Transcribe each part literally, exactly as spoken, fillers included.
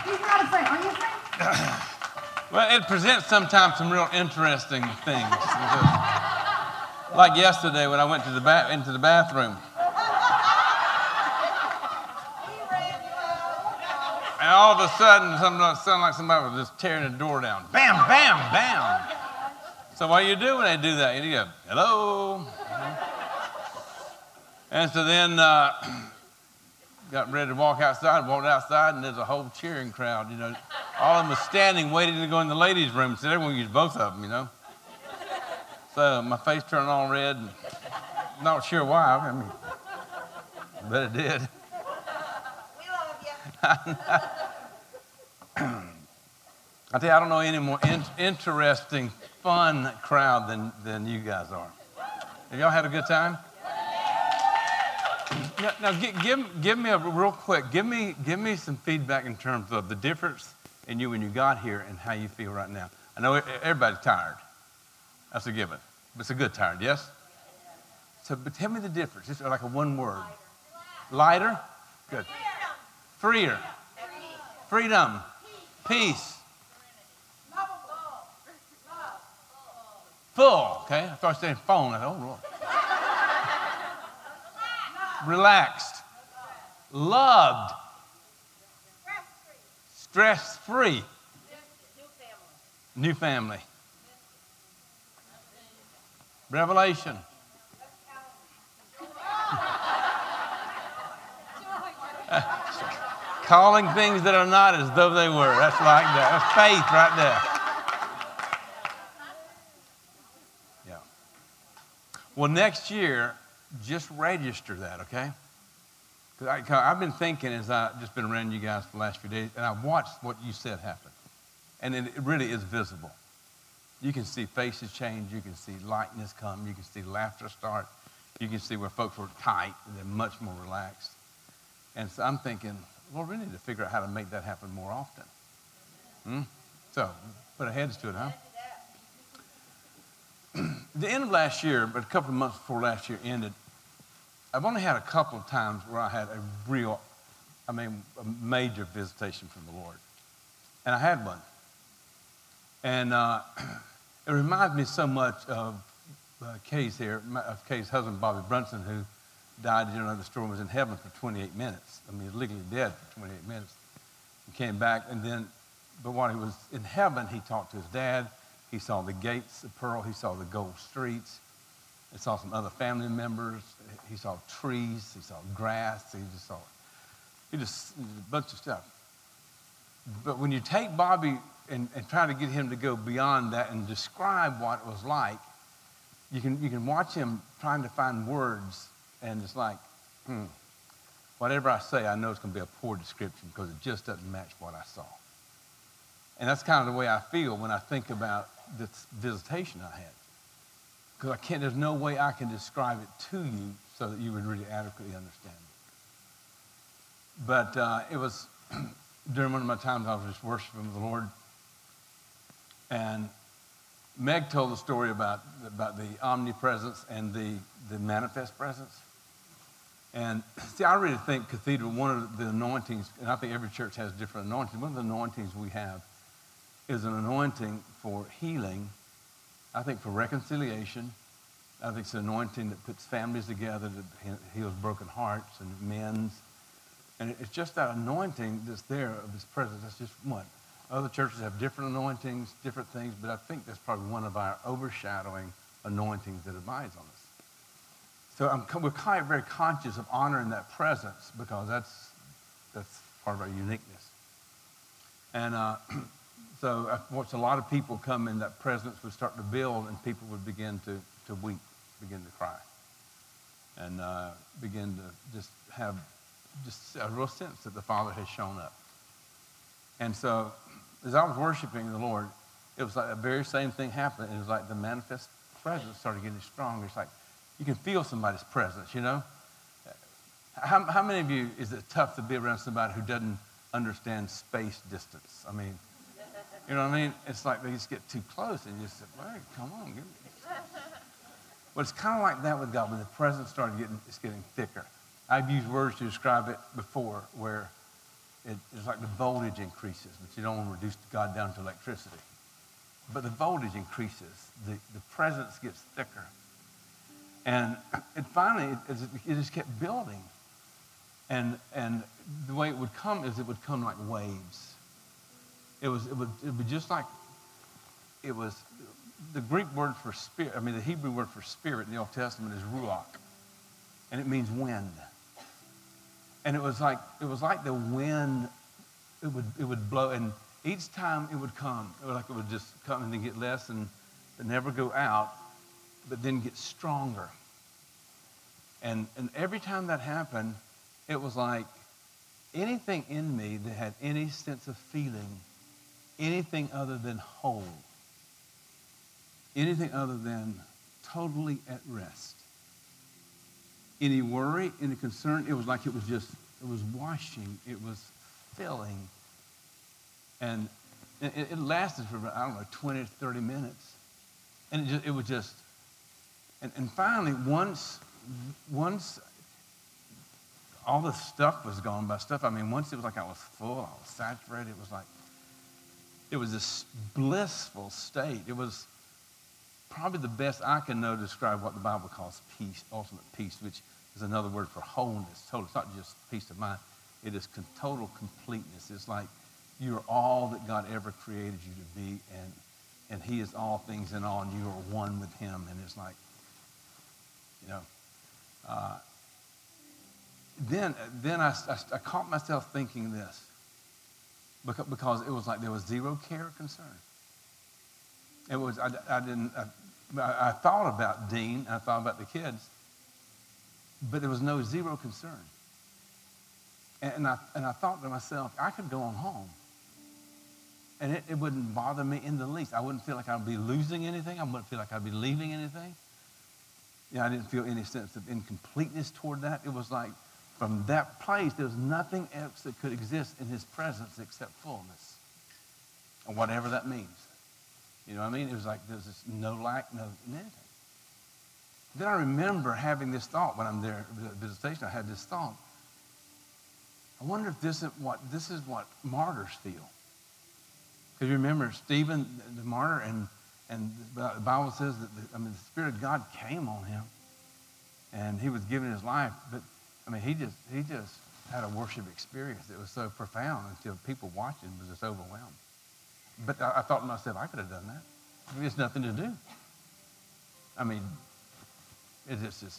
He's not afraid. Are you afraid? Well, it presents sometimes some real interesting things. Like yesterday when I went to the ba- into the bathroom. And all of a sudden, something sounded like somebody was just tearing the door down. Bam, bam, bam. So what do you do when they do that? You go, hello. And so then uh, got ready to walk outside, walked outside, and there's a whole cheering crowd. You know, all of them are standing, waiting to go in the ladies' room. So everyone use both of them, you know. So my face turned all red, and not sure why. I mean, but it did. We love you. I tell you, I don't know any more in- interesting, fun crowd than, than you guys are. Have y'all had a good time? Now, now give, give, give me a real quick, give me, give me some feedback in terms of the difference in you when you got here and how you feel right now. I know everybody's tired. That's a given. But it's a good tired, yes? So, but tell me the difference. Just like a one word. Lighter? Good. Freer. Freedom. Peace. Full. Okay? I started saying phone. I thought, oh, Lord. Relaxed. Loved. Stress-free. New family. Revelation. Calling things that are not as though they were. That's like that. That's faith right there. Yeah. Well, next year, just register that, okay? Because I've been thinking as I've just been around you guys for the last few days, and I've watched what you said happen. And it really is visible. You can see faces change. You can see lightness come. You can see laughter start. You can see where folks were tight and they're much more relaxed. And so I'm thinking, well, we need to figure out how to make that happen more often. Hmm? So put our heads to it, huh? The end of last year, but a couple of months before last year ended, I've only had a couple of times where I had a real, I mean, a major visitation from the Lord. And I had one. And uh, it reminds me so much of uh, Kay's here, of Kay's husband, Bobby Brunson, who died, you know, the story was in heaven for twenty-eight minutes. I mean, he was legally dead for twenty-eight minutes. He came back, and then, but while he was in heaven, he talked to his dad. He saw the gates of pearl. He saw the gold streets. He saw some other family members. He saw trees. He saw grass. He just saw, he just, a bunch of stuff. But when you take Bobby and, and try to get him to go beyond that and describe what it was like, you can, you can watch him trying to find words, and it's like, hmm, whatever I say, I know it's going to be a poor description because it just doesn't match what I saw. And that's kind of the way I feel when I think about this visitation I had. Because I can't, there's no way I can describe it to you so that you would really adequately understand it. But uh, it was during one of my times I was just worshiping the Lord. And Meg told the story about, about the omnipresence and the, the manifest presence. And see, I really think Cathedral, one of the anointings, and I think every church has different anointings, one of the anointings we have is an anointing for healing, I think for reconciliation. I think it's an anointing that puts families together, that heals broken hearts and mends. And it's just that anointing that's there of His presence. That's just one. Other churches have different anointings, different things, but I think that's probably one of our overshadowing anointings that abides on us. So I'm, we're kind of very conscious of honoring that presence because that's that's part of our uniqueness. And uh, so I watched a lot of people come in, that presence would start to build, and people would begin to, to weep, begin to cry, and uh, begin to just have just a real sense that the Father has shown up. And so as I was worshiping the Lord, it was like the very same thing happened. It was like the manifest presence started getting stronger. It's like you can feel somebody's presence, you know? How, how many of you, is it tough to be around somebody who doesn't understand space distance? I mean, you know what I mean? It's like they just get too close and you just say, hey, come on. Give me. Well, it's kind of like that with God. When the presence started getting, it's getting thicker. I've used words to describe it before where it, it's like the voltage increases, but you don't want to reduce God down to electricity. But the voltage increases. The, the presence gets thicker. And it finally, it, it just kept building. And, and the way it would come is it would come like waves. It was, it would, it would be just like, it was, the Greek word for spirit, I mean, the Hebrew word for spirit in the Old Testament is ruach. And it means wind. And it was like, it was like the wind, it would, it would blow. And each time it would come, it was like it would just come and then get less and but never go out, but then get stronger. And, and every time that happened, it was like anything in me that had any sense of feeling, anything other than whole, anything other than totally at rest. Any worry, any concern, it was like it was just, it was washing, it was filling. And it, it lasted for, I don't know, twenty, thirty minutes. And it, just, it was just, and, and finally, once, once all the stuff was gone, by stuff, I mean, once it was like I was full, I was saturated, it was like, it was this blissful state. It was probably the best I can know to describe what the Bible calls peace, ultimate peace, which is another word for wholeness. Total. It's not just peace of mind. It is con- total completeness. It's like you're all that God ever created you to be, and and He is all things in all, and you are one with Him. And it's like, you know, uh, then then I, I, I caught myself thinking this, because, because it was like there was zero care or concern. It was, I, I didn't, I, I thought about Dean, I thought about the kids, but there was no zero concern. And, and, I, and I thought to myself, I could go on home, and it, it wouldn't bother me in the least. I wouldn't feel like I'd be losing anything. I wouldn't feel like I'd be leaving anything. You know, I didn't feel any sense of incompleteness toward that. It was like, from that place, there was nothing else that could exist in His presence except fullness, or whatever that means. You know what I mean? It was like there's this no lack, no anything. Then I remember having this thought when I'm there at the visitation. I had this thought. I wonder if this is what this is what martyrs feel. Because you remember Stephen, the martyr, and and the Bible says that the, I mean the Spirit of God came on him, and he was giving his life. But I mean he just he just had a worship experience that was so profound until people watching was just overwhelmed. But I, I thought to myself, I could have done that. I mean, there's nothing to do. I mean, it's just,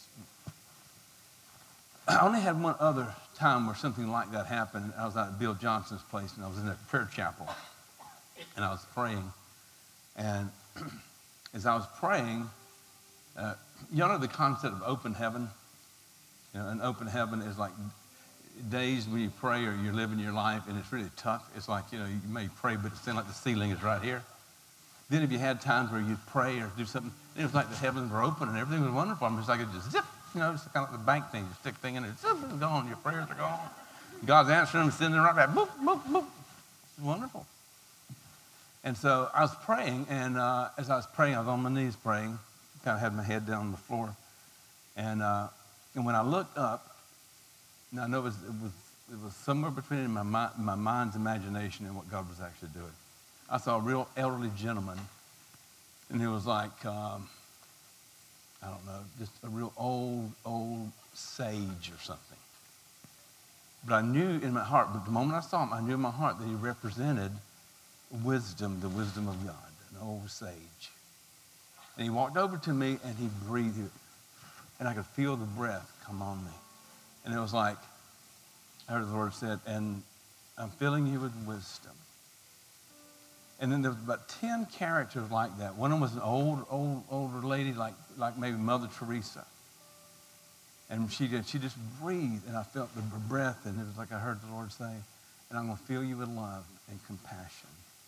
I only had one other time where something like that happened. I was at Bill Johnson's place, and I was in a prayer chapel, and I was praying. And as I was praying, uh, y'all know the concept of open heaven? You know, an open heaven is like days when you pray or you're living your life and it's really tough. It's like, you know, you may pray, but it seems like the ceiling is right here. Then if you had times where you'd pray or do something, it was like the heavens were open and everything was wonderful. I mean, it's like it just zip, you know, it's kind of like the bank thing. You stick thing in it, zip, it's gone. Your prayers are gone. God's answering them, sending them right back. Boop, boop, boop. It's wonderful. And so I was praying, and uh, as I was praying, I was on my knees praying, kind of had my head down on the floor. And, uh, and when I looked up, now, I know it was, it was it was somewhere between my mind, my mind's imagination and what God was actually doing. I saw a real elderly gentleman, and he was like, um, I don't know, just a real old, old sage or something. But I knew in my heart, but the moment I saw him, I knew in my heart that he represented wisdom, the wisdom of God, an old sage. And he walked over to me, and he breathed it, and I could feel the breath come on me. And it was like, I heard the Lord said, and I'm filling you with wisdom. And then there was about ten characters like that. One of them was an old, old, older lady, like, like maybe Mother Teresa. And she did, she just breathed, and I felt the breath, and it was like I heard the Lord say, and I'm going to fill you with love and compassion.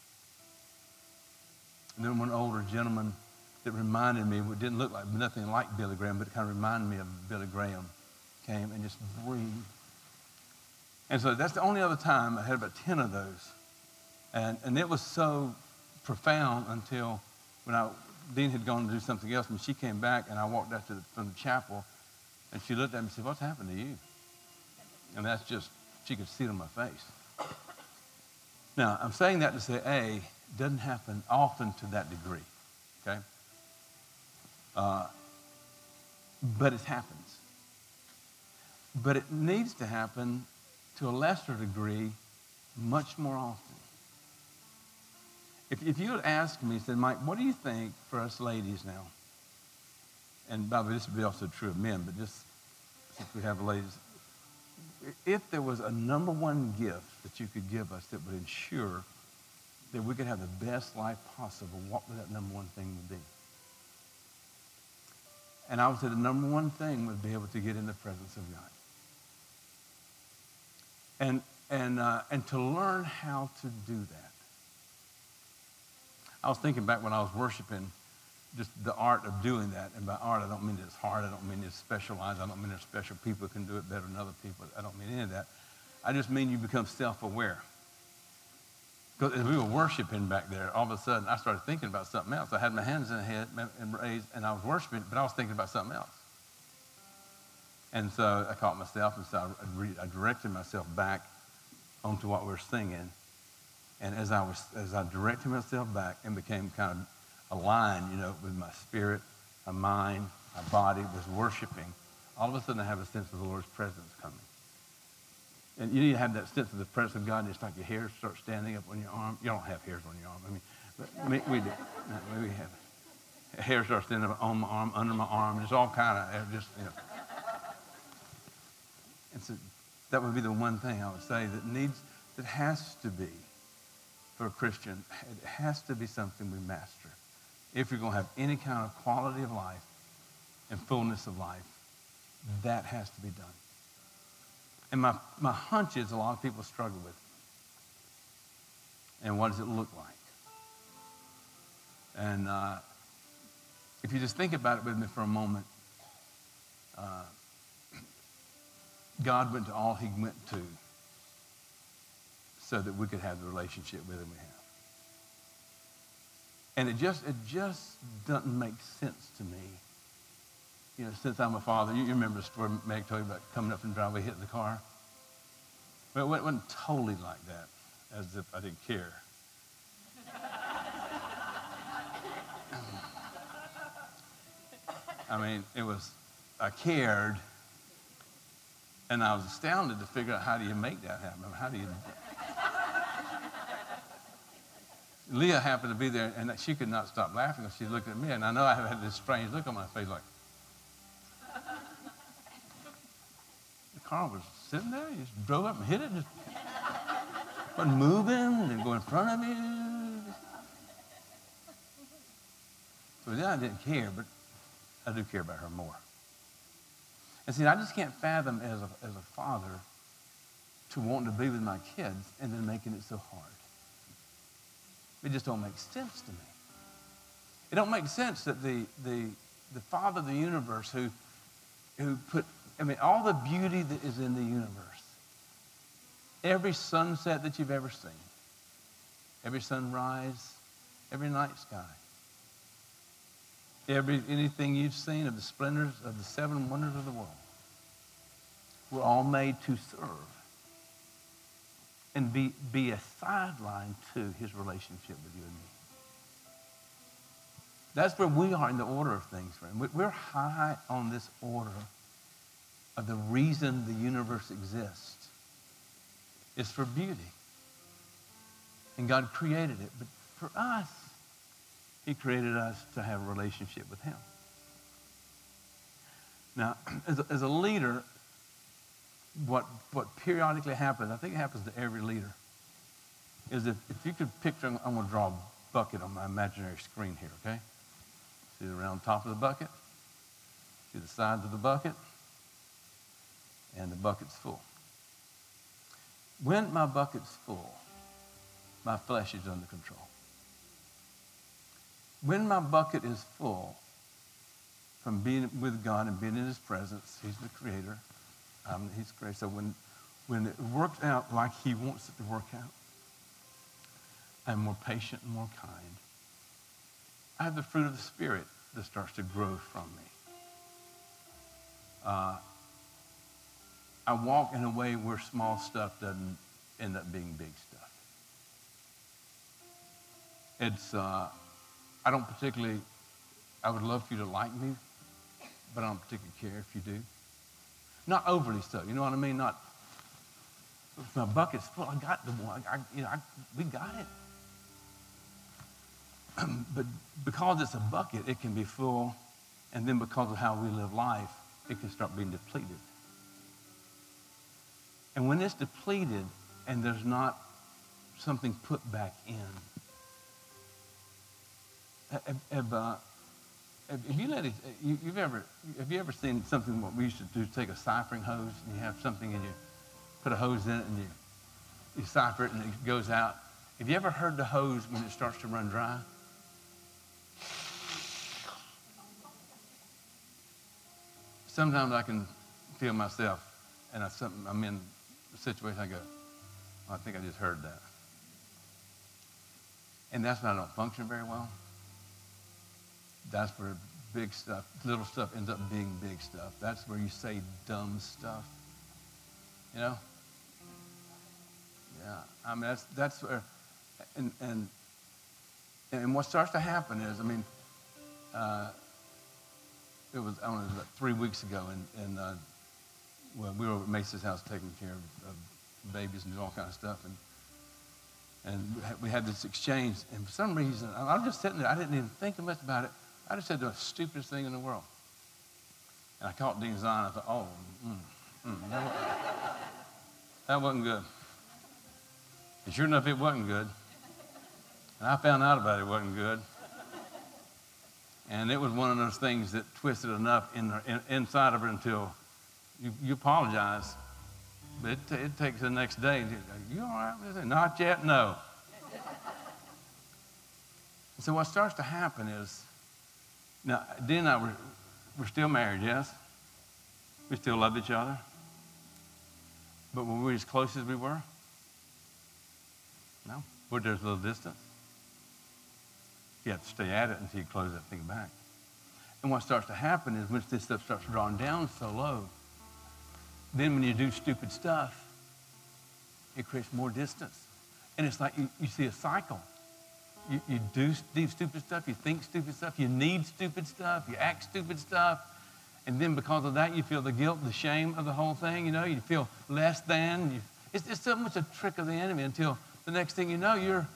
And then one older gentleman that reminded me, it didn't look like nothing like Billy Graham, but it kind of reminded me of Billy Graham, came and just breathed. And so that's the only other time. I had about ten of those. And and it was so profound until when I, Dean had gone to do something else, and she came back, and I walked out to the, from the chapel, and she looked at me and said, what's happened to you? And that's just, she could see it on my face. Now, I'm saying that to say, A, it doesn't happen often to that degree, okay? Uh, but it happens. But it needs to happen to a lesser degree much more often. If, if you had asked me, said, Mike, what do you think for us ladies now? And by the way, this would be also true of men, but just since we have ladies, if there was a number one gift that you could give us that would ensure that we could have the best life possible, what would that number one thing would be? And I would say the number one thing would be able to get in the presence of God. And, and, uh, and to learn how to do that. I was thinking back when I was worshiping, just the art of doing that. And by art, I don't mean it's hard. I don't mean it's specialized. I don't mean there's special people who can do it better than other people. I don't mean any of that. I just mean you become self-aware. Because as we were worshiping back there, all of a sudden, I started thinking about something else. I had my hands in the head and raised, and I was worshiping, but I was thinking about something else. And so I caught myself, and so I, re- I directed myself back onto what we were singing. And as I was, as I directed myself back and became kind of aligned, you know, with my spirit, my mind, my body was worshiping, all of a sudden I have a sense of the Lord's presence coming. And you need to have that sense of the presence of God, and it's like your hairs start standing up on your arm. You don't have hairs on your arm. I mean, but we, we do. No, we have hairs start standing up on my arm, under my arm. It's all kind of just, you know. And so that would be the one thing I would say that needs, that has to be for a Christian. It has to be something we master. If you're going to have any kind of quality of life and fullness of life, that has to be done. And my, my hunch is a lot of people struggle with it. And what does it look like? And uh, if you just think about it with me for a moment, uh, God went to all he went to so that we could have the relationship with him we have. And it just, it just doesn't make sense to me. You know, since I'm a father, you, you remember the story Meg told you about coming up in the driveway, hitting the car? Well, it wasn't totally like that, as if I didn't care. I mean, it was, I cared, and I was astounded to figure out how do you make that happen? How do you... Leah happened to be there, and she could not stop laughing because she looked at me, and I know I had this strange look on my face like, the car was sitting there, you just drove up and hit it, and just wasn't moving, and didn't go in front of you. So then I didn't care, but I do care about her more. And see, I just can't fathom as a, as a father to want to be with my kids and then making it so hard. It just don't make sense to me. It don't make sense that the the the Father of the universe who who put, I mean, all the beauty that is in the universe, every sunset that you've ever seen, every sunrise, every night sky, every anything you've seen of the splendors of the seven wonders of the world, were all made to serve and be, be a sideline to his relationship with you and me. That's where we are in the order of things, friend. We're high on this order of the reason the universe exists. It's for beauty. And God created it. But for us, he created us to have a relationship with him. Now, as a, as a leader, What what periodically happens, I think it happens to every leader, is if, if you could picture, I'm going to draw a bucket on my imaginary screen here, okay? See the round top of the bucket? See the sides of the bucket? And the bucket's full. When my bucket's full, my flesh is under control. When my bucket is full from being with God and being in his presence, he's the creator, Um, he's great. So when, when it works out like he wants it to work out, I'm more patient and more kind. I have the fruit of the Spirit that starts to grow from me. Uh, I walk in a way where small stuff doesn't end up being big stuff. It's, uh, I don't particularly, I would love for you to like me, but I don't particularly care if you do. Not overly so, you know what I mean? Not, if my bucket's full, I got the one, I, you know, I, we got it. But because it's a bucket, it can be full, and then because of how we live life, it can start being depleted. And when it's depleted and there's not something put back in, have, have, uh, have you let it, you, you've ever have you ever seen something what we used to do? Take a ciphering hose and you have something and you put a hose in it and you you cipher it and it goes out. Have you ever heard the hose when it starts to run dry? Sometimes I can feel myself, and I, something, I'm in a situation, I go, oh, I think I just heard that. And that's when I don't function very well. That's where big stuff, little stuff ends up being big stuff. That's where you say dumb stuff. You know? Yeah, I mean, that's, that's where, and, and, and what starts to happen is, I mean, uh, it was, I don't know, it was about three weeks ago, and, and uh, well, we were at Mace's house taking care of, of babies and all kind of stuff, and and we had, we had this exchange, and for some reason, I was just sitting there, I didn't even think much about it. I just said the stupidest thing in the world. And I caught Dean's eye, and I thought, oh, mm, mm, that, wasn't, that wasn't good. And sure enough, it wasn't good. And I found out about it wasn't good. And it was one of those things that twisted enough in, the, in inside of her until you, you apologize. But it, it takes the next day. You all right with it? Not yet, no. So what starts to happen is, now, Dean and I, were, we're still married, yes? We still love each other. But were we as close as we were? No. Were there a little distance? You have to stay at it until you close that thing back. And what starts to happen is once this stuff starts drawing down so low, then when you do stupid stuff, it creates more distance. And it's like you, you see a cycle. You, you do, do stupid stuff, you think stupid stuff, you need stupid stuff, you act stupid stuff, and then because of that, you feel the guilt, the shame of the whole thing, you know, you feel less than. You, it's, it's so much a trick of the enemy until the next thing you know, you're,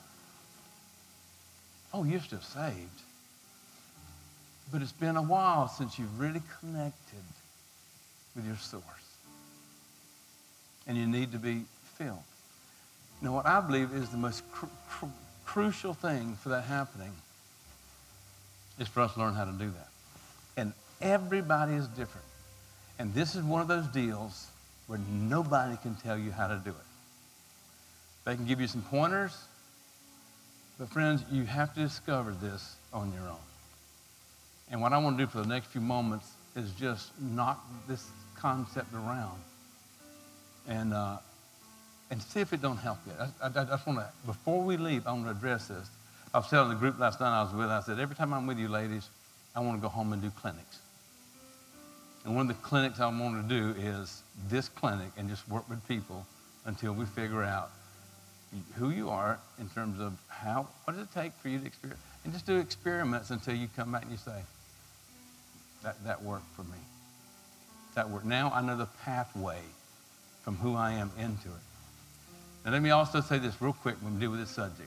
oh, you're still saved. But it's been a while since you've really connected with your source. And you need to be filled. Now, what I believe is the most cr- cr- crucial thing for that happening is for us to learn how to do that. And everybody is different. And this is one of those deals where nobody can tell you how to do it. They can give you some pointers, but friends, you have to discover this on your own. And what I want to do for the next few moments is just knock this concept around and uh, and see if it don't help you. I, I, I just want to, before we leave, I want to address this. I was telling the group last night I was with, I said, every time I'm with you ladies, I want to go home and do clinics. And one of the clinics I want to do is this clinic and just work with people until we figure out who you are in terms of how, what does it take for you to experience, and just do experiments until you come back and you say, that, that worked for me. That worked. Now I know the pathway from who I am into it. Now let me also say this real quick when we deal with this subject.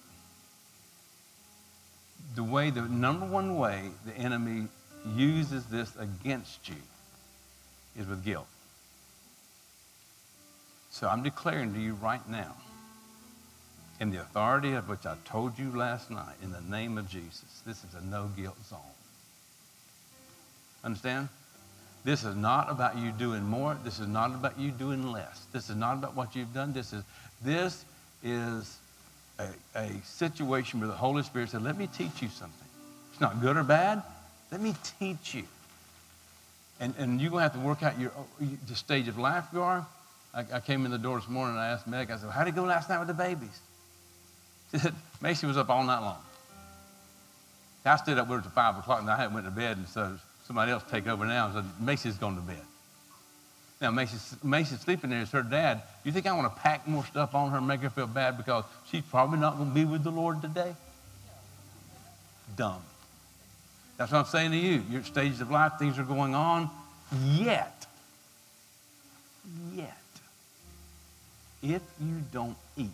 The way, the number one way the enemy uses this against you is with guilt. So I'm declaring to you right now, in the authority of which I told you last night, in the name of Jesus, this is a no-guilt zone. Understand? This is not about you doing more. This is not about you doing less. This is not about what you've done. This is, this is a, a situation where the Holy Spirit said, let me teach you something. It's not good or bad. Let me teach you. And, and you're going to have to work out your, the stage of life you are. I, I came in the door this morning and I asked Meg, I said, how'd it go last night with the babies? She said, Macy was up all night long. I stayed up with her till five o'clock and I hadn't went to bed, and so somebody else take over now. So Macy's gone to bed. Now, Macy's, Macy's sleeping there. It's her dad. You think I want to pack more stuff on her and make her feel bad because she's probably not going to be with the Lord today? dumb. That's what I'm saying to you. Your stages of life, things are going on, yet, yet, if you don't eat,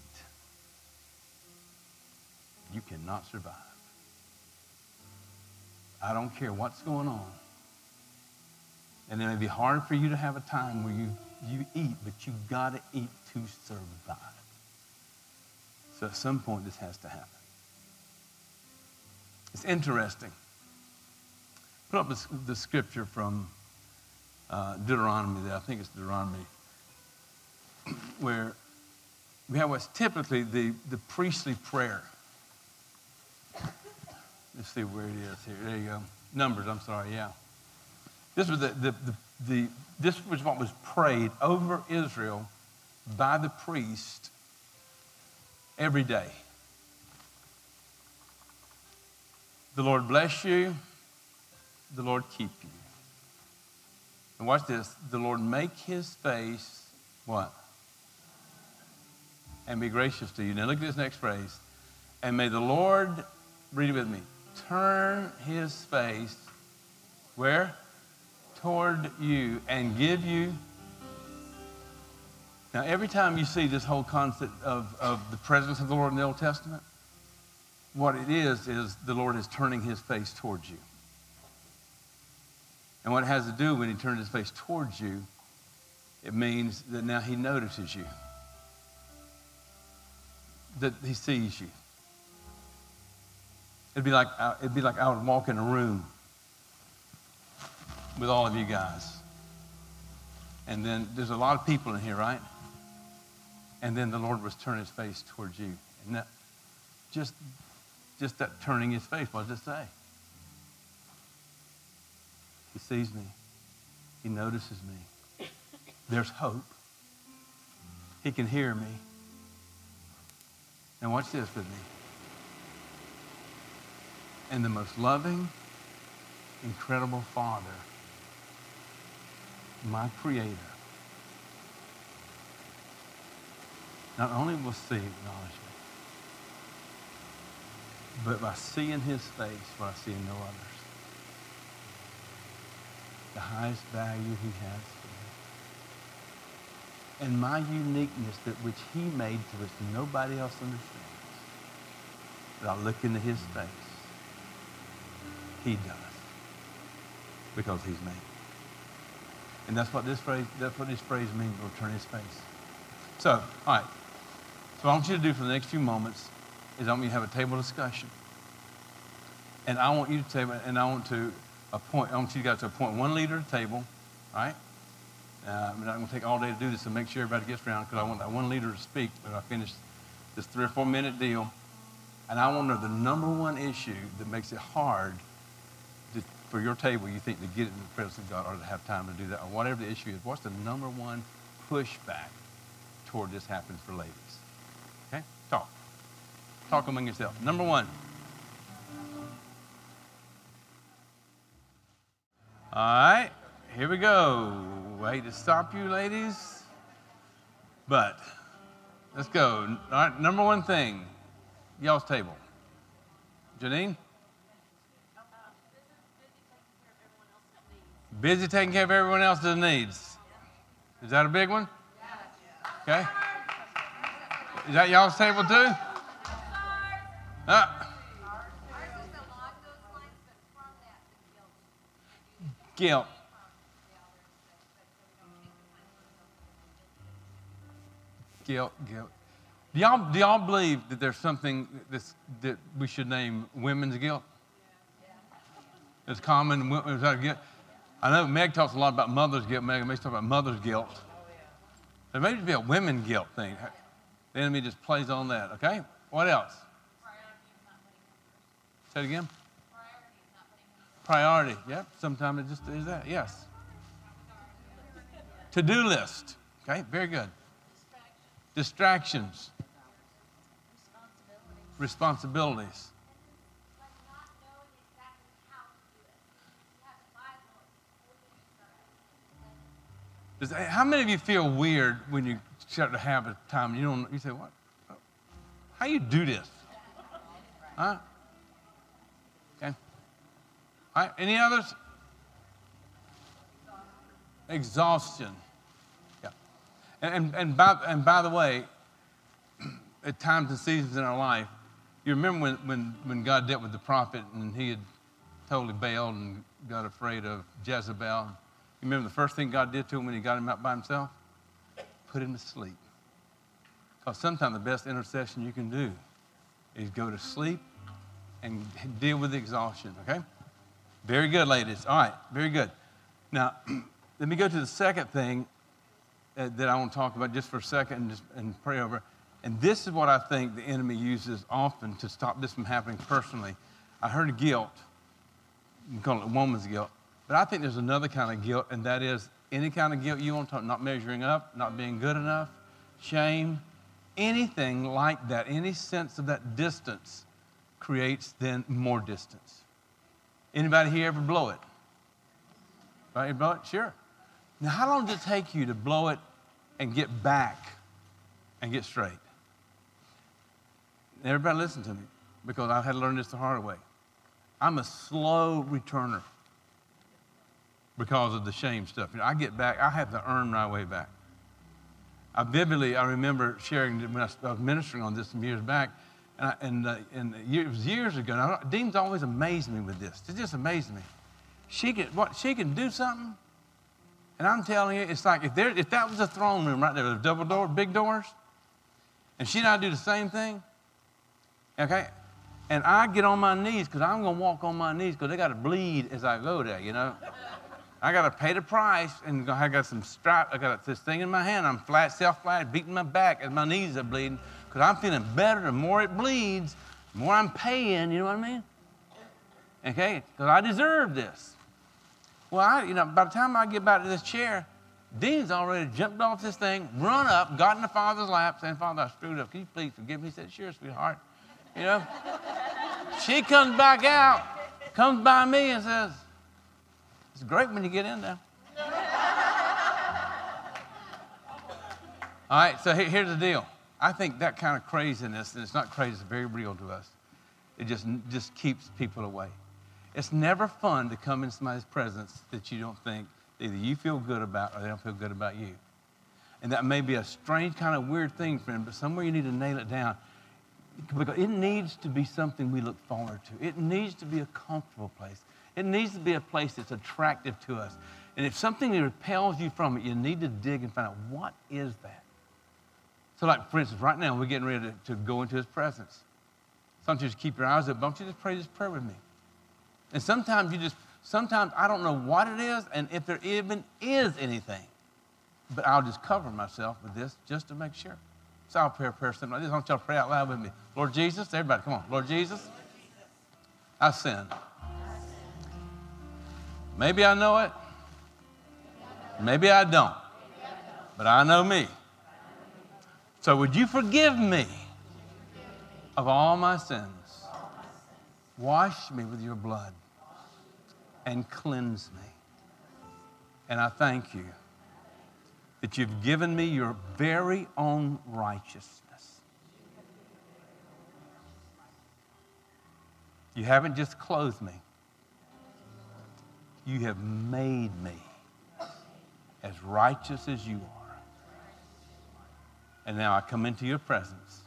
you cannot survive. I don't care what's going on. And it may be hard for you to have a time where you, you eat, but you got to eat to survive. So at some point, this has to happen. It's interesting. Put up the, the scripture from uh, Deuteronomy there. I think it's Deuteronomy, where we have what's typically the, the priestly prayer. Let's see where it is here. There you go. Numbers, I'm sorry, yeah. This was, the, the, the, the, this was what was prayed over Israel by the priest every day. The Lord bless you. The Lord keep you. And watch this. The Lord make his face, what? And be gracious to you. Now look at this next phrase. And may the Lord, read it with me, turn his face, where? Toward you, and give you. Now every time you see this whole concept of, of the presence of the Lord in the Old Testament, what it is, is the Lord is turning his face towards you. And what it has to do when he turns his face towards you, it means that now he notices you, that he sees you. It'd be like, it'd be like I would walk in a room with all of you guys. And then there's a lot of people in here, right? And then the Lord was turning his face towards you. And that, just, just that turning his face, what does it say? He sees me. He notices me. There's hope. He can hear me. Now watch this with me. And the most loving, incredible Father, my Creator, not only will see acknowledge me, but by seeing his face, what I see in no others. The highest value he has for me. And my uniqueness, that which he made to which nobody else understands. But I look into his face. He does. Because he's me. And that's what this phrase, that's what this phrase means, will turn his face. So, all right. So what I want you to do for the next few moments is I want you to have a table discussion. And I want you to table, and I want to appoint, I want you guys to appoint one leader at the table, all right? Uh, I'm not going to take all day to do this, so make sure everybody gets around, because I want that one leader to speak when I finish this three or four minute deal. And I want to know the number one issue that makes it hard to, for your table, you think, to get it in the presence of God or to have time to do that, or whatever the issue is. What's the number one pushback toward this happening for ladies? Okay? Talk. Talk among yourself. Number one. All right, here we go. I hate to stop you, ladies, but let's go. All right, number one thing, y'all's table. Janine? Busy taking care of everyone else's needs. Is that a big one? Okay. Is that y'all's table too? Ah. Guilt. Guilt, guilt. Do y'all, do y'all believe that there's something that's, that we should name women's guilt? It's common. Is that guilt? I know Meg talks a lot about mother's guilt. Meg makes talk about mother's guilt. There may be a women guilt thing. The enemy just plays on that, okay? What else? Say it again. Priority, yep. Sometimes it just is that, yes. To-do list, okay, very good. Distractions. Responsibilities. Does, how many of you feel weird when you start to have a time you don't, you say, what? How you do this? Huh? All right, any others? Exhaustion. Yeah. And, and, and, by, and by the way, at times and seasons in our life, you remember when, when, when God dealt with the prophet and he had totally bailed and got afraid of Jezebel. You remember the first thing God did to him when he got him out by himself? Put him to sleep. Because sometimes the best intercession you can do is go to sleep and deal with the exhaustion, okay? Very good, ladies. All right, very good. Now, let me go to the second thing uh, that I want to talk about just for a second and, just, and pray over. And this is what I think the enemy uses often to stop this from happening personally. I heard guilt. You can call it woman's guilt. But I think there's another kind of guilt, and that is any kind of guilt you want to talk, not measuring up, not being good enough, shame, anything like that, any sense of that distance creates then more distance. Anybody here ever blow it? Right, you blow it? Sure. Now, how long does it take you to blow it and get back and get straight? Everybody listen to me, because I've had to learn this the hard way. I'm a slow returner because of the shame stuff. You know, I get back, I have to earn my way back. I vividly, I remember sharing when I was ministering on this some years back, and, I, and, uh, and it was years ago. Now, Dean's always amazed me with this. It just amazed me. She can, what, she can do something, and I'm telling you, it's like if, there, if that was a throne room right there with double doors, big doors, and she and I do the same thing, okay, and I get on my knees because I'm going to walk on my knees because they got to bleed as I go there, you know. I got to pay the price, and I got some strap. I got this thing in my hand. I'm flat, self-flat, beating my back as my knees are bleeding because I'm feeling better. The more it bleeds, the more I'm paying, you know what I mean? Okay, because I deserve this. Well, I, you know, by the time I get back to this chair, Dean's already jumped off this thing, run up, got in the Father's lap, saying, Father, I screwed up. Can you please forgive me? He said, sure, sweetheart. You know? She comes back out, comes by me and says, it's great when you get in there. All right, so here, here's the deal. I think that kind of craziness, and it's not crazy, it's very real to us. It just, just keeps people away. It's never fun to come in somebody's presence that you don't think either you feel good about or they don't feel good about you. And that may be a strange kind of weird thing, friend, but somewhere you need to nail it down. Because it needs to be something we look forward to. It needs to be a comfortable place. It needs to be a place that's attractive to us. And if something repels you from it, you need to dig and find out, what is that? So like, for instance, right now, we're getting ready to, to go into his presence. Sometimes you just keep your eyes up. Don't you just pray this prayer with me? And sometimes you just, sometimes I don't know what it is and if there even is anything. But I'll just cover myself with this just to make sure. So I'll pray a prayer something like this. I want y'all to pray out loud with me. Lord Jesus, everybody, come on. Lord Jesus, I sin. Maybe I know it. Maybe I don't. But I know me. So would you forgive me of all my sins? Wash me with your blood and cleanse me. And I thank you that you've given me your very own righteousness. You haven't just clothed me. You have made me as righteous as you are. And now I come into your presence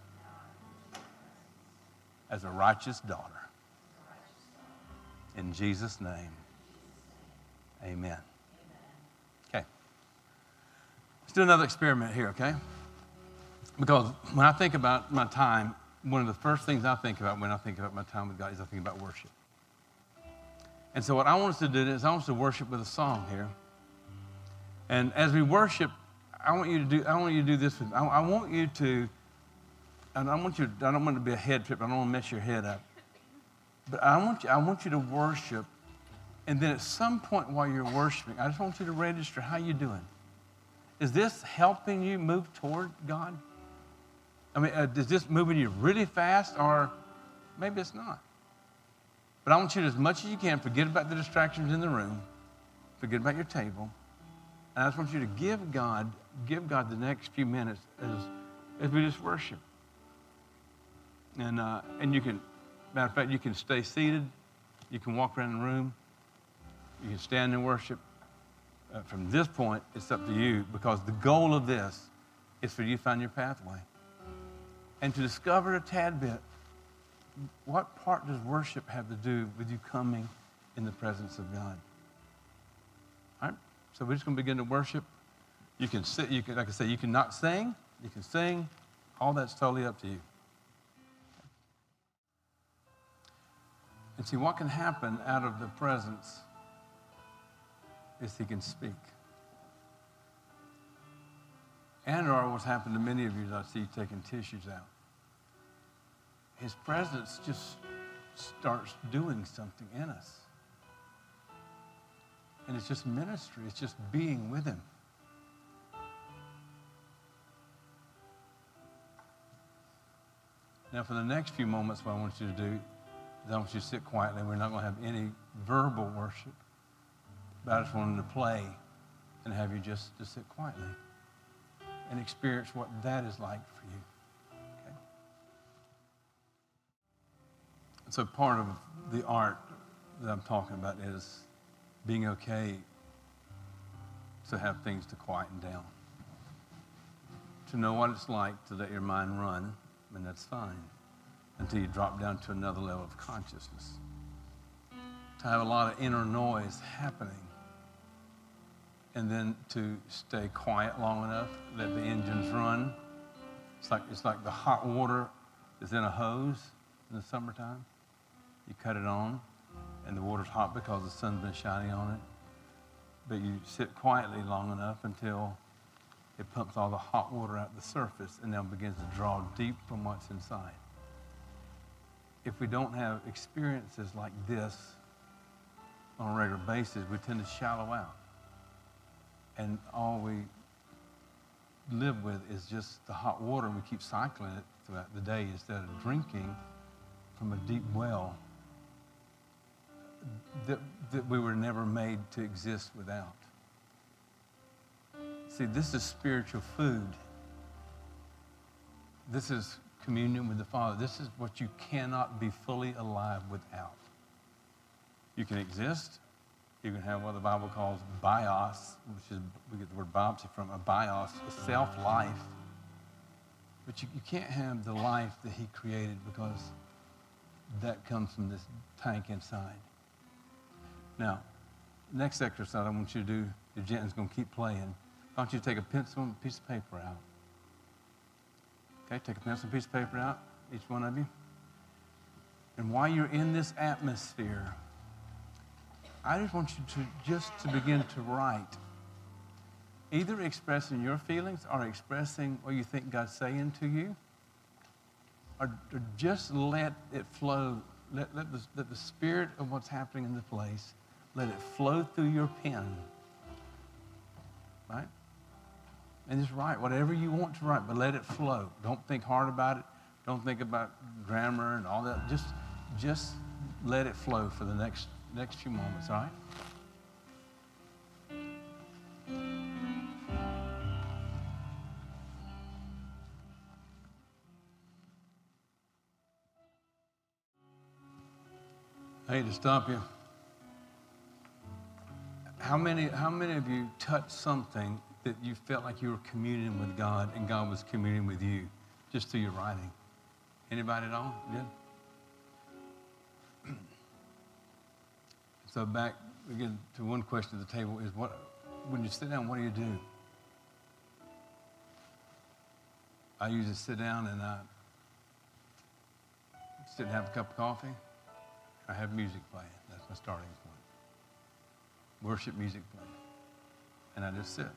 as a righteous daughter. In Jesus' name, amen. Okay. Let's do another experiment here, okay? Because when I think about my time, one of the first things I think about when I think about my time with God is I think about worship. And so what I want us to do is I want us to worship with a song here. And as we worship, I want you to do, I want you to do this. With, I, I want you to, and I want you, I don't want it to be a head trip. I don't want to mess your head up. But I want you, I want you to worship. And then at some point while you're worshiping, I just want you to register how you're doing. Is this helping you move toward God? I mean, uh, is this moving you really fast, or maybe it's not? But I want you to, as much as you can, forget about the distractions in the room, forget about your table, and I just want you to give God, give God the next few minutes as, as we just worship. And uh, and you can, matter of fact, you can stay seated, you can walk around the room, You can stand in worship. Uh, from this point, it's up to you, because the goal of this is for you to find your pathway and to discover a tad bit, what part does worship have to do with you coming in the presence of God? All right? So we're just going to begin to worship. You can sit, you can, like I say, you can not sing, you can sing. All that's totally up to you. And see, what can happen out of the presence is he can speak. And or what's happened to many of you that I see taking tissues out. His presence just starts doing something in us. And it's just ministry. It's just being with him. Now, for the next few moments, what I want you to do is I want you to sit quietly. We're not going to have any verbal worship. But I just wanted to play and have you just to sit quietly and experience what that is like for you. Okay? So part of the art that I'm talking about is being okay to have things to quieten down. To know what it's like to let your mind run, and that's fine, until you drop down to another level of consciousness. To have a lot of inner noise happening, and then to stay quiet long enough, let the engines run. It's like, it's like the hot water is in a hose in the summertime. You cut it on, and the water's hot because the sun's been shining on it. But you sit quietly long enough until it pumps all the hot water out the surface and then begins to draw deep from what's inside. If we don't have experiences like this on a regular basis, we tend to shallow out. And all we live with is just the hot water, and we keep cycling it throughout the day instead of drinking from a deep well that, that we were never made to exist without. See, this is spiritual food. This is communion with the Father. This is what you cannot be fully alive without. You can exist. You can have what the Bible calls bios, which is, we get the word biopsy from, a bios, a self-life. But you, you can't have the life that he created, because that comes from this tank inside. Now, next exercise I want you to do, the Jenton's going to keep playing. I want you to take a pencil and a piece of paper out. Okay, take a pencil and a piece of paper out, each one of you. And while you're in this atmosphere, I just want you to just to begin to write, either expressing your feelings or expressing what you think God's saying to you, or, or just let it flow. Let, let, the, let the spirit of what's happening in the place, let it flow through your pen, right? And just write whatever you want to write, but let it flow. Don't think hard about it. Don't think about grammar and all that. Just, just let it flow for the next next few moments, all right? I hate to stop you. How many, how many of you touched something that you felt like you were communing with God and God was communing with you just through your writing? Anybody at all? Yeah? So back again to one question at the table is, what, when you sit down, what do you do? I usually sit down and I sit and have a cup of coffee. I have music playing. That's my starting point. Worship music playing. And I just sit.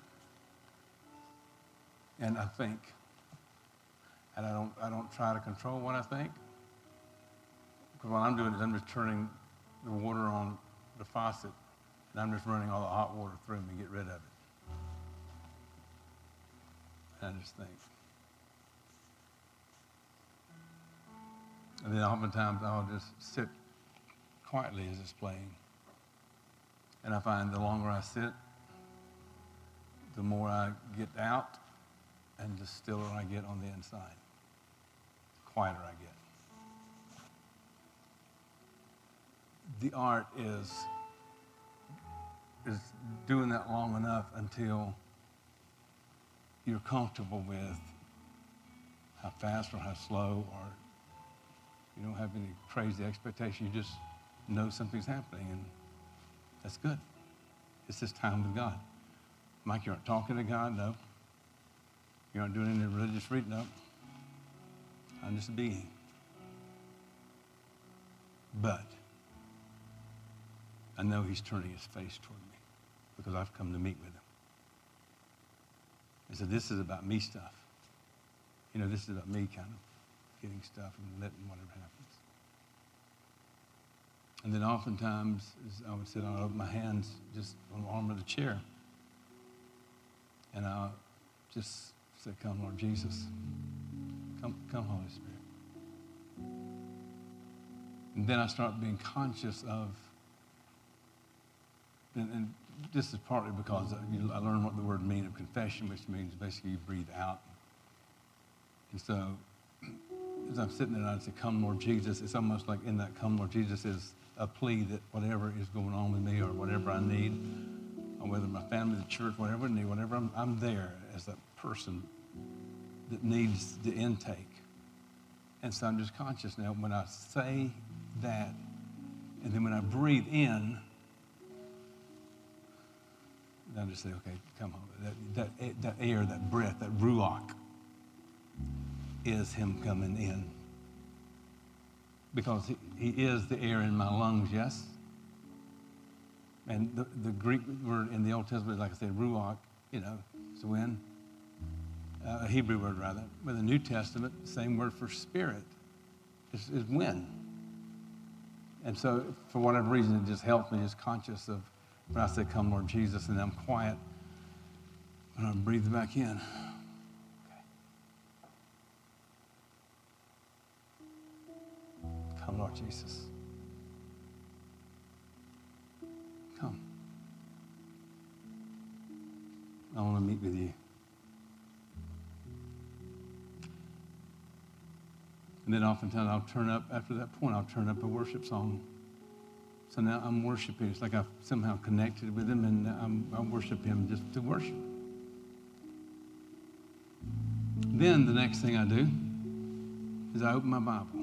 And I think. And I don't, I don't try to control what I think. Because what I'm doing is I'm just turning the water on the faucet, and I'm just running all the hot water through me to get rid of it. And I just think. And then oftentimes I'll just sit quietly as it's playing. And I find the longer I sit, the more I get out, and the stiller I get on the inside, the quieter I get. The art is is doing that long enough until you're comfortable with how fast or how slow, or you don't have any crazy expectation. You just know something's happening, and that's good. It's this time with God. Mike, you aren't talking to God? No. You aren't doing any religious reading? No. I'm just being. But I know he's turning his face toward me because I've come to meet with him. He said, this is about me stuff. You know, this is about me kind of getting stuff and letting whatever happens. And then oftentimes, as I would sit, I'll open my hands just on the arm of the chair. And I'll just say, come, Lord Jesus. Come, come, Holy Spirit. And then I start being conscious of, and, and this is partly because I, you, I learned what the word means of confession, which means basically you breathe out. And so as I'm sitting there and I say, come, Lord Jesus, it's almost like in that come, Lord Jesus is a plea that whatever is going on with me or whatever I need, or whether my family, the church, whatever I need, whatever, I'm, I'm there as that person that needs the intake. And so I'm just conscious now when I say that, and then when I breathe in, then I just say, okay, come on. That, that, that air, that breath, that ruach is him coming in. Because he, he is the air in my lungs, yes? And the, the Greek word in the Old Testament, like I said, ruach, you know, it's wind. Uh, a Hebrew word, rather. With the New Testament, same word for spirit is, is wind. And so, for whatever reason, it just helps me, just conscious of when I say, come, Lord Jesus, and I'm quiet, and I breathe back in. Okay. Come, Lord Jesus. Come. I want to meet with you. And then oftentimes I'll turn up, after that point, I'll turn up a worship song. So now I'm worshiping. It's like I've somehow connected with him, and I'm, I worship him just to worship. Then the next thing I do is I open my Bible.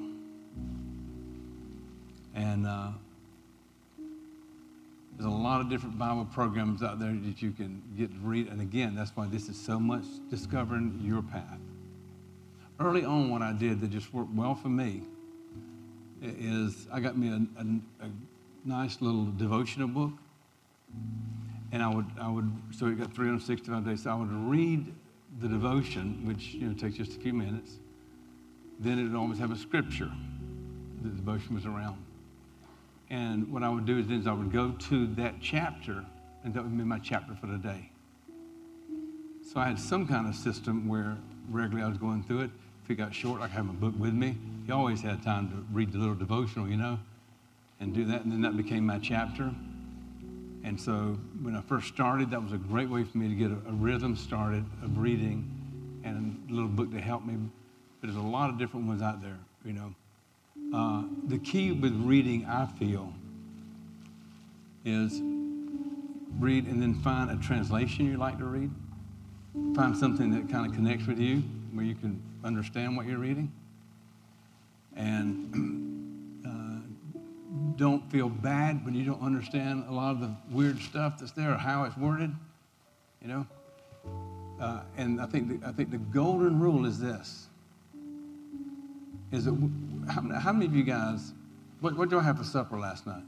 And uh, there's a lot of different Bible programs out there that you can get to read. And again, that's why this is so much discovering your path. Early on, what I did that just worked well for me is I got me a, a, a nice little devotional book, and I would, I would, so it got three hundred sixty-five days. So I would read the devotion, which you know takes just a few minutes. Then it would always have a scripture. The devotion was around, and what I would do is then is I would go to that chapter, and that would be my chapter for the day. So I had some kind of system where regularly I was going through it. If it got short, I could have my book with me. You always had time to read the little devotional, you know, and do that. And then that became my chapter. And so when I first started, that was a great way for me to get a, a rhythm started of reading and a little book to help me. But there's a lot of different ones out there, you know. Uh, the key with reading, I feel, is read and then find a translation you like to read. Find something that kind of connects with you, where you can understand what you're reading. And uh, don't feel bad when you don't understand a lot of the weird stuff that's there or how it's worded, you know. Uh, and I think the, I think the golden rule is this: is that how, how many of you guys? What, what did y'all have for supper last night?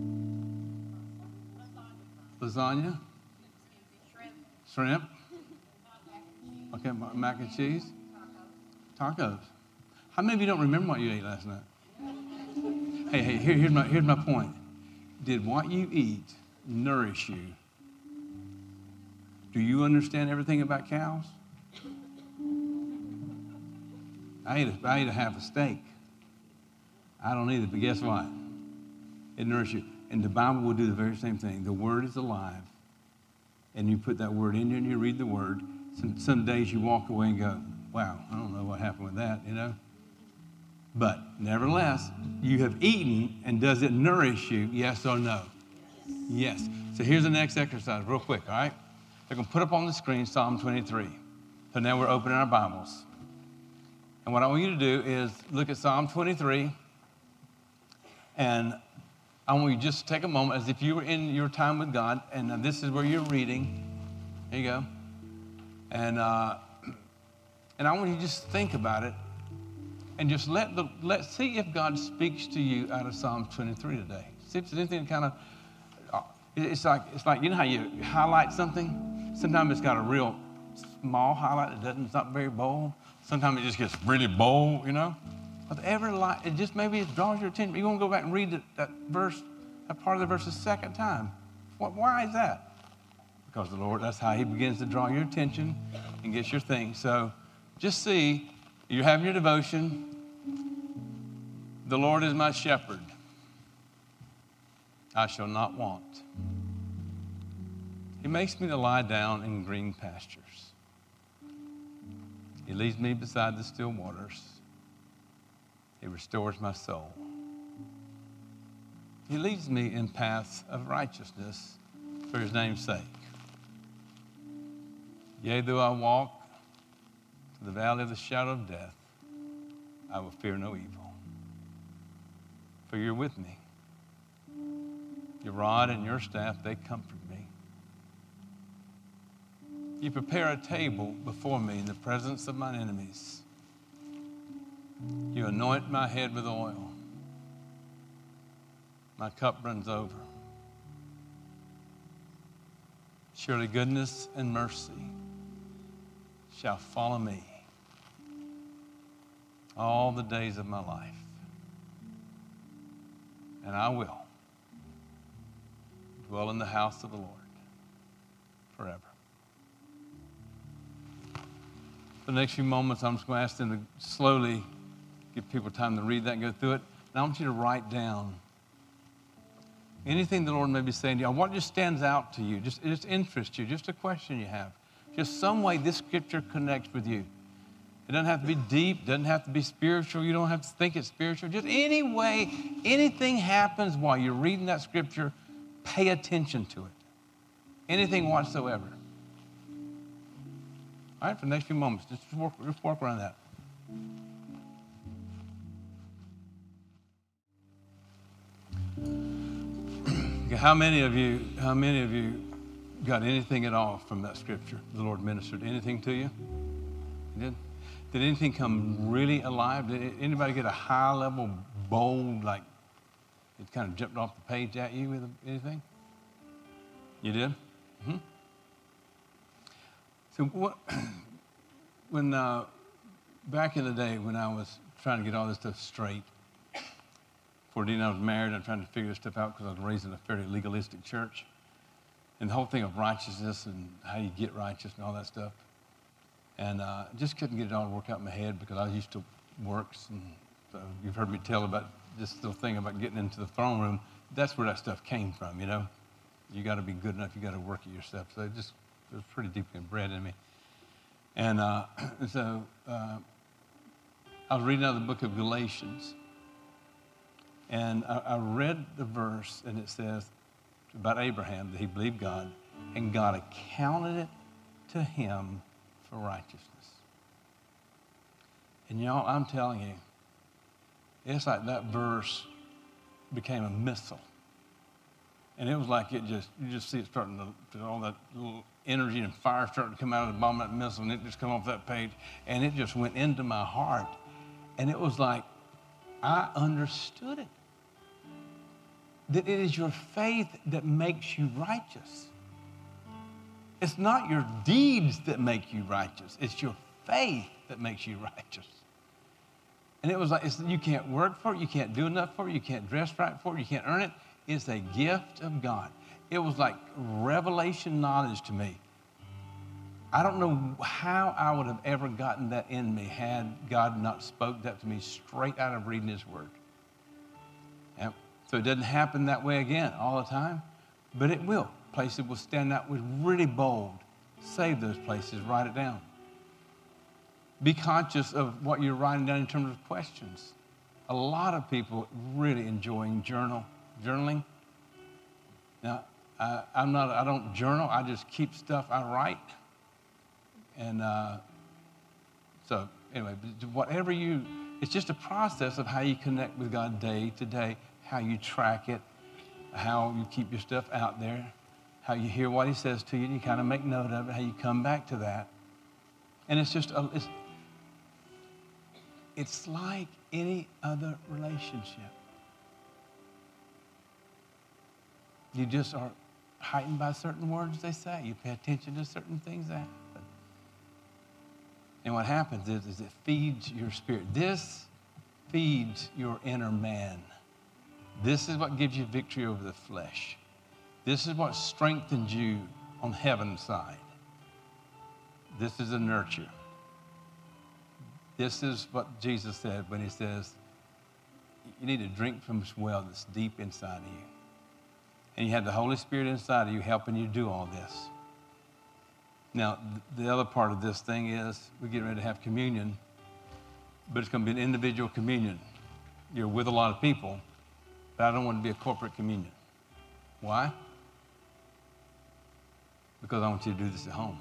Lasagna. Shrimp. Okay, mac and cheese. Tacos. How many of you don't remember what you ate last night? Hey, hey, here, here's my, here's my point. Did what you eat nourish you? Do you understand everything about cows? I ate a, I ate a half a steak. I don't either, but guess what? It nourishes you. And the Bible will do the very same thing. The Word is alive. And you put that Word in you and you read the Word. Some, some days you walk away and go, wow, I don't know what happened with that, you know. But nevertheless, you have eaten, and does it nourish you, yes or no? Yes. So here's the next exercise, real quick, all right? They're going to put up on the screen Psalm twenty-three. So now we're opening our Bibles. And what I want you to do is look at Psalm twenty-three, and I want you to just take a moment as if you were in your time with God, and uh, this is where you're reading. There you go. And uh, and I want you to just think about it, and just let the let see if God speaks to you out of Psalm twenty-three today. See if there's anything kind of. Uh, it's like it's like you know how you highlight something. Sometimes it's got a real small highlight. It doesn't. It's not very bold. Sometimes it just gets really bold, you know. But every light, it just maybe it draws your attention. You want to go back and read that, that verse, that part of the verse a second time. What, why is that? Because the Lord, that's how He begins to draw your attention and gets your thing. So just see, you're having your devotion. The Lord is my shepherd. I shall not want. He makes me to lie down in green pastures. He leads me beside the still waters. He restores my soul. He leads me in paths of righteousness for His name's sake. Yea, though I walk through the valley of the shadow of death, I will fear no evil. For you're with me. Your rod and your staff, they comfort me. You prepare a table before me in the presence of mine enemies. You anoint my head with oil. My cup runs over. Surely goodness and mercy shall follow me all the days of my life. And I will dwell in the house of the Lord forever. For the next few moments, I'm just going to ask them to slowly give people time to read that and go through it. And I want you to write down anything the Lord may be saying to you, or what just stands out to you, just, it just interests you, just a question you have. Just some way this scripture connects with you. It doesn't have to be deep, it doesn't have to be spiritual, you don't have to think it's spiritual. Just any way, anything happens while you're reading that scripture, pay attention to it. Anything whatsoever. All right, for the next few moments, just work, just work around that. Okay, how many of you, how many of you got anything at all from that scripture? The Lord ministered anything to you? You did? Did anything come really alive? Did anybody get a high level, bold, like it kind of jumped off the page at you with anything? You did? Mm-hmm. So what, when, uh, back in the day when I was trying to get all this stuff straight, before Dean I was married, I'm trying to figure this stuff out because I was raised in a fairly legalistic church. And the whole thing of righteousness and how you get righteous and all that stuff. And uh, just couldn't get it all to work out in my head because I was used to works. And so you've heard me tell about this little thing about getting into the throne room. That's where that stuff came from, you know. You got to be good enough. You got to work it yourself. So it just it was pretty deeply inbred in me. And uh, so uh, I was reading out of the book of Galatians. And I, I read the verse, and it says about Abraham that he believed God, and God accounted it to him for righteousness. And y'all, I'm telling you, it's like that verse became a missile. And it was like it just, you just see it starting to, to all that little energy and fire starting to come out of the bottom of that missile, and it just come off that page, and it just went into my heart. And it was like, I understood it. That it is your faith that makes you righteous. It's not your deeds that make you righteous. It's your faith that makes you righteous. And it was like, it's, you can't work for it. You can't do enough for it. You can't dress right for it. You can't earn it. It's a gift of God. It was like revelation knowledge to me. I don't know how I would have ever gotten that in me had God not spoke that to me straight out of reading His Word. And so it doesn't happen that way again all the time, but it will. Places will stand out with really bold. Save those places, write it down. Be conscious of what you're writing down in terms of questions. A lot of people really enjoying journal, journaling. Now, I, I'm not, I don't journal. I just keep stuff I write. And uh, so anyway, whatever you, it's just a process of how you connect with God day to day, how you track it, how you keep your stuff out there, how you hear what he says to you, you kind of make note of it, how you come back to that. And it's just, a, it's, it's like any other relationship. You just are heightened by certain words they say. You pay attention to certain things that happen. And what happens is, is it feeds your spirit. This feeds your inner man. This is what gives you victory over the flesh. This is what strengthens you on heaven's side. This is a nurture. This is what Jesus said when he says, you need to drink from this well that's deep inside of you. And you have the Holy Spirit inside of you helping you do all this. Now, the other part of this thing is we're getting ready to have communion, but it's going to be an individual communion. You're with a lot of people, but I don't want it to be a corporate communion. Why? Because I want you to do this at home.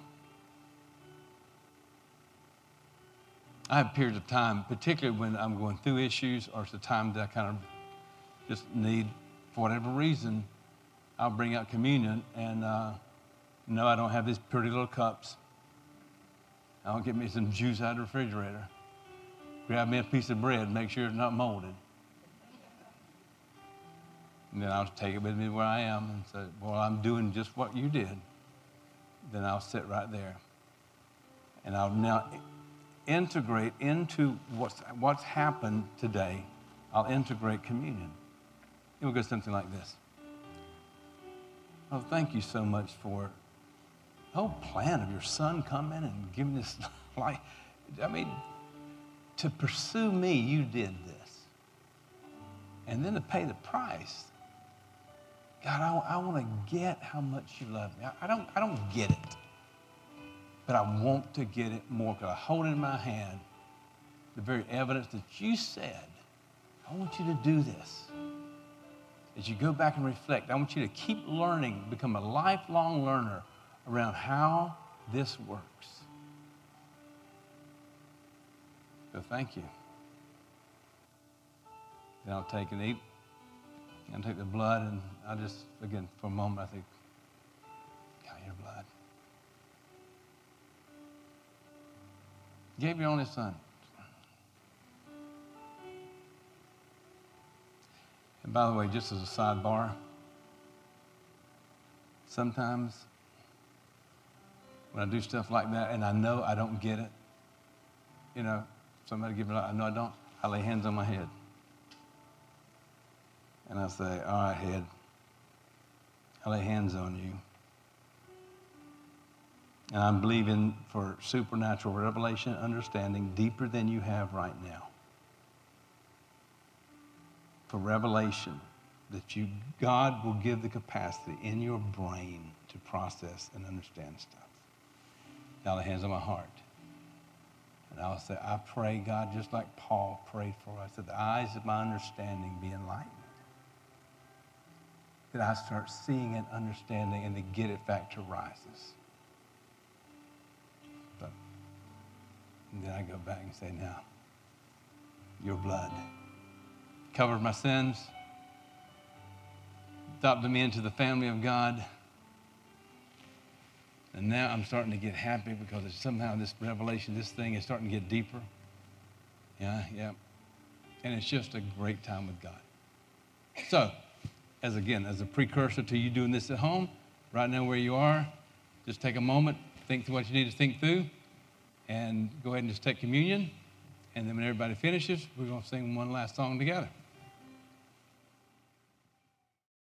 I have periods of time, particularly when I'm going through issues or it's a time that I kind of just need, for whatever reason, I'll bring out communion and uh, no, I don't have these pretty little cups. I'll get me some juice out of the refrigerator. Grab me a piece of bread, make sure it's not molded. And then I'll take it with me where I am and say, well, I'm doing just what you did. Then I'll sit right there. And I'll now integrate into what's, what's happened today. I'll integrate communion. It will go something like this. Oh, thank you so much for the whole plan of your son coming and giving this life. I mean, to pursue me, you did this. And then to pay the price. God, I, I want to get how much you love me. I, I don't, I don't get it. But I want to get it more because I hold it in my hand the very evidence that you said. I want you to do this. As you go back and reflect, I want you to keep learning, become a lifelong learner around how this works. So thank you. Then I'll take and eat. I'll take the blood, and I just, again, for a moment, I think, God, your blood. You gave your only son. And by the way, just as a sidebar, sometimes when I do stuff like that and I know I don't get it, you know, somebody give me, I know I don't, I lay hands on my head. And I say, all right, head, I lay hands on you. And I'm believing for supernatural revelation, understanding deeper than you have right now. For revelation that you, God will give the capacity in your brain to process and understand stuff. Now lay hands on my heart. And I'll say, I pray, God, just like Paul prayed for us, that the eyes of my understanding be enlightened. That I start seeing and understanding and to get it back to rises. But and then I go back and say, now, your blood covered my sins, adopted me into the family of God. And now I'm starting to get happy because it's somehow this revelation, this thing is starting to get deeper. Yeah, yeah. And it's just a great time with God. So, as again, as a precursor to you doing this at home, right now where you are, just take a moment, think through what you need to think through, and go ahead and just take communion. And then when everybody finishes, we're going to sing one last song together.